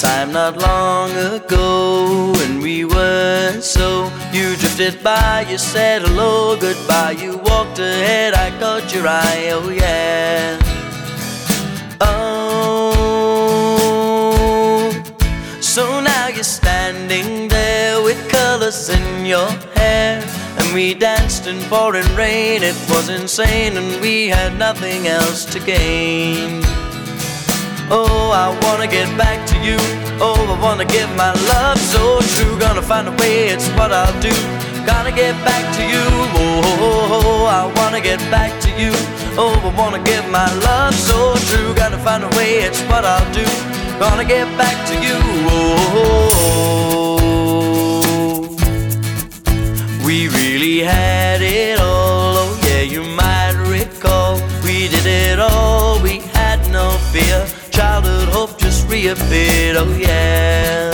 time not long ago when we weren't so. You drifted by, you said hello, goodbye. You walked ahead, I caught your eye, oh yeah. Oh, so now you're standing there with colors in your hair, and we danced in pouring rain. It was insane and we had nothing else to gain. Oh, I wanna get back to you. Oh, I wanna give my love so true. Gonna find a way, it's what I'll do. Gotta get back to you. Oh, I wanna get back to you. Oh, I wanna give my love so true. Gotta find a way, it's what I'll do. Gonna get back to you. Oh, we really had it all. Oh yeah, you might recall. We did it all, we had no fear. Childhood hope just reappeared, oh yeah.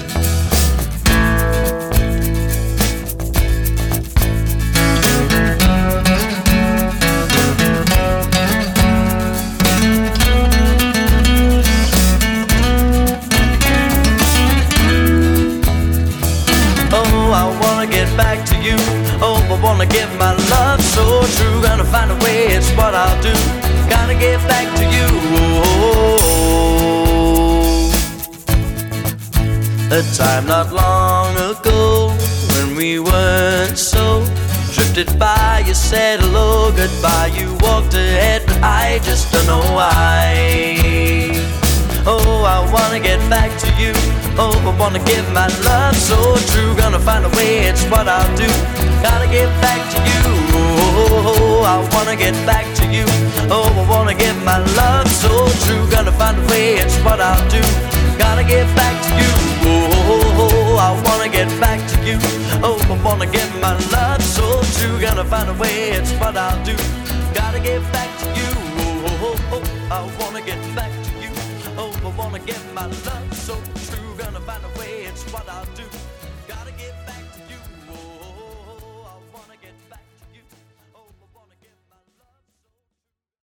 Oh, I wanna get back to you. Oh, I wanna give my love so true. Gonna find a way, it's what I'll do. Gotta get back to you. A time not long ago when we weren't so. Drifted by, you said hello, goodbye. You walked ahead, but I just don't know why. Oh, I wanna get back to you. Oh, I wanna give my love so true. Gonna find a way, it's what I'll do. Gotta get back to you. Oh, I wanna get back to you. Oh, I wanna give my love so true. Gonna find a way, it's what I'll do. Gotta get back to you. Oh, I wanna get back to you. Oh, I wanna give my love so true. Gonna find a way, it's what I'll do. Gotta get back to you. Oh, I wanna get back to you. Oh, I wanna give my love so